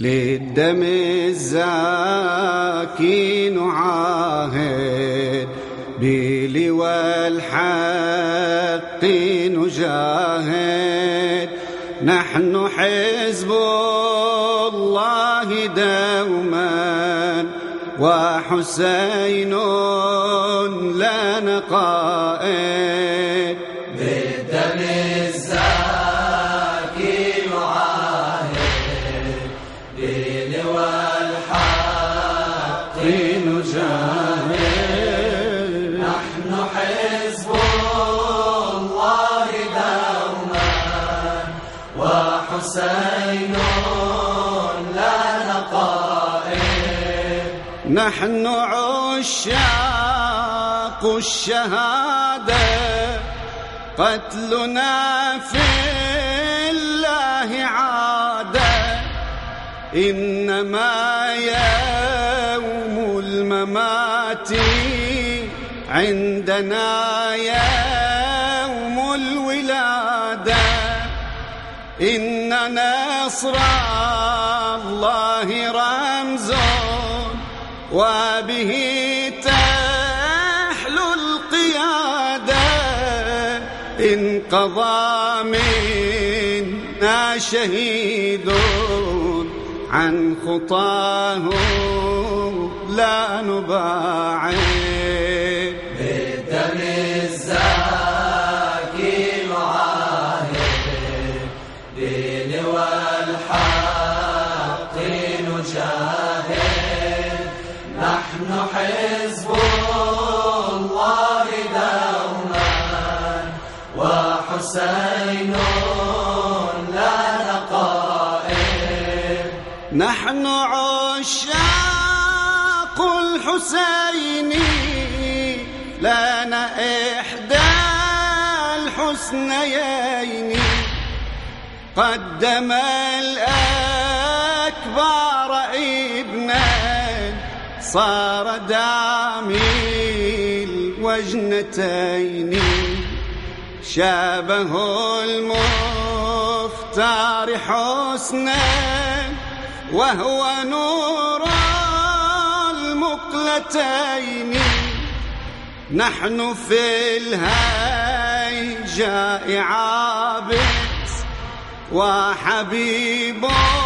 للدم الزاكي نعاهد بلواء الحق نجاهد. نحن حزب الله دوما وحسين لنا قائد. بالدم الزاكي نعاهد بلواء الحق نجاهد. نحن حزب الله دوما وحسين لنا قائد. نحن عشاق الشهادة قتلنا في الله عادة. إنما يوم الممات عندنا يوم الولادة. إن نصر الله رمز وبه تحلو القيادة. إن قضى منا شهيد عن خطاه لا نباعد. بالدم الزاكي نعاهد بلواء الحق نجاهد. نحن حزب الله دوما وحسين لنا قائد. نحن عشاق الحسين لنا إحدى الحسنيين. قدم الأكبر ابنا صار دامي الوجنتين. شابه المختار حسنا وهو نور المقلتين. نحن في الهيجاء عابس وحبيب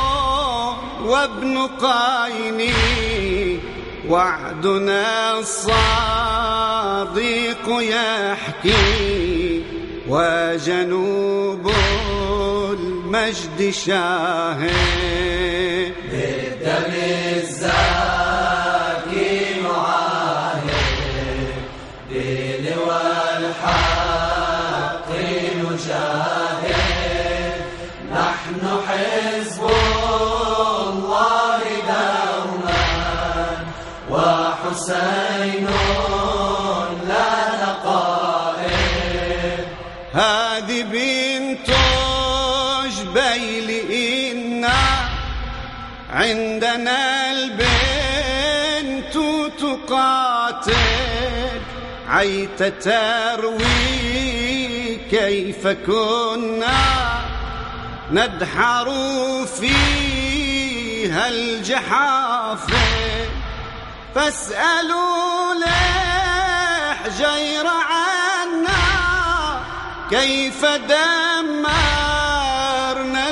وابن قاين. وعدنا الصديق يحكي وجنوب المجد شاهد. بالدم الزاكي نعاهد بلواء الحق نجاهد. نحن حزب الله دوما وحسين لنا قائد. هذه بنت جبيل إنا عندنا البنت تقاتل. عيت تروي كيف كنا ندحر فيها الجحافل. فاسألوا لحجير عنا كيف دمرنا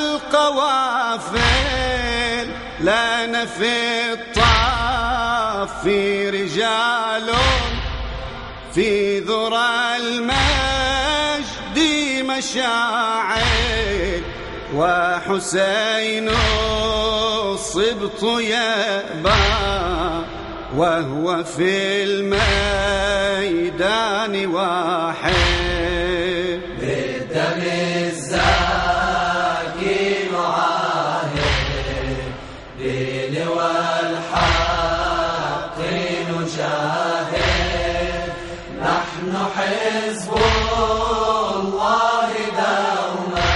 القوافل. لنا في الطاف رجال في ذرى المجد مشاعل. وحسين الصبط يأبى وهو في الميدان واحد. بالدم الزاكي نعاهد بلواء الحق نجاهد. نحن حزب الله دوما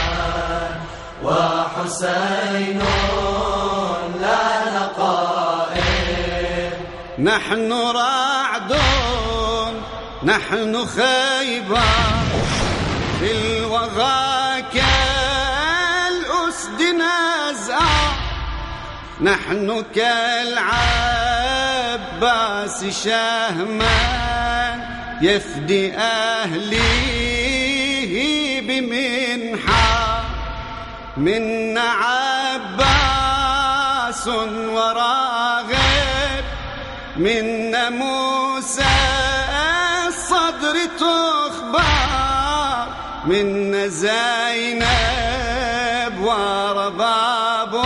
وحسين لنا قائد. نحن رعد نحن خيبر في الوغى كالأسد نزأ. نحن كالعباس شهمان يفدي أهليه بمنحة. منا عباس وراغب، منا موسى الصدر تخبر، منا زينب ورباب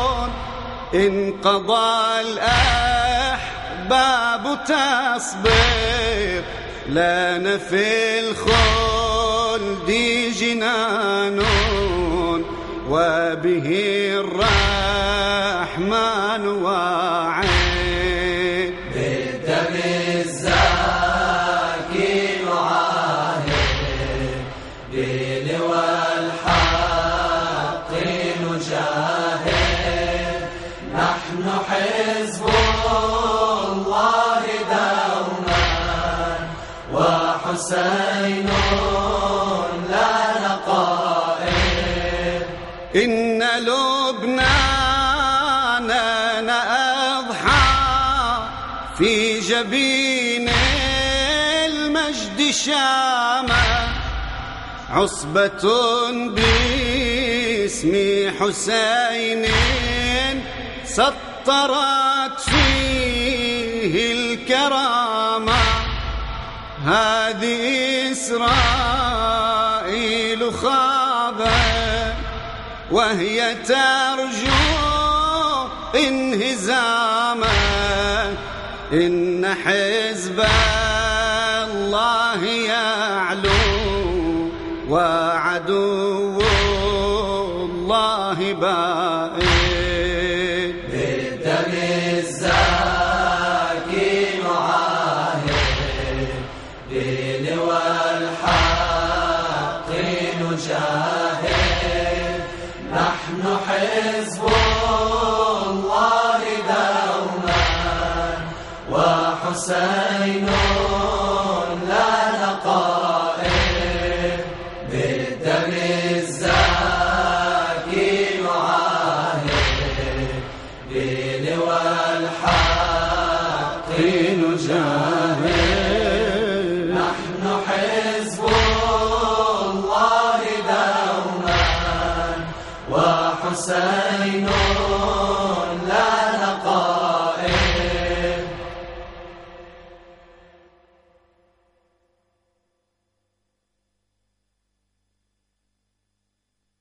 انقضى الأحباب تصبر. لنا في الخلد جنان وبه الرحمن واعد. بالدم الزاكي نعاهد، بلواء الحق نجاهد. نحن حزب الله دوما، وحسين لنا قائد. إن لبنان أضحى في جبين المجد شامة، عصبة باسم حسين سطرت فيه الكرامة. هذه إسرائيل خاضت وهي ترجو انهزاما. إن حزب الله يعلو وعدو الله بائد. بالدم الزاكي نعاهد، بلواء الحق نجاهد. نحن حزب الله دوما، وحسين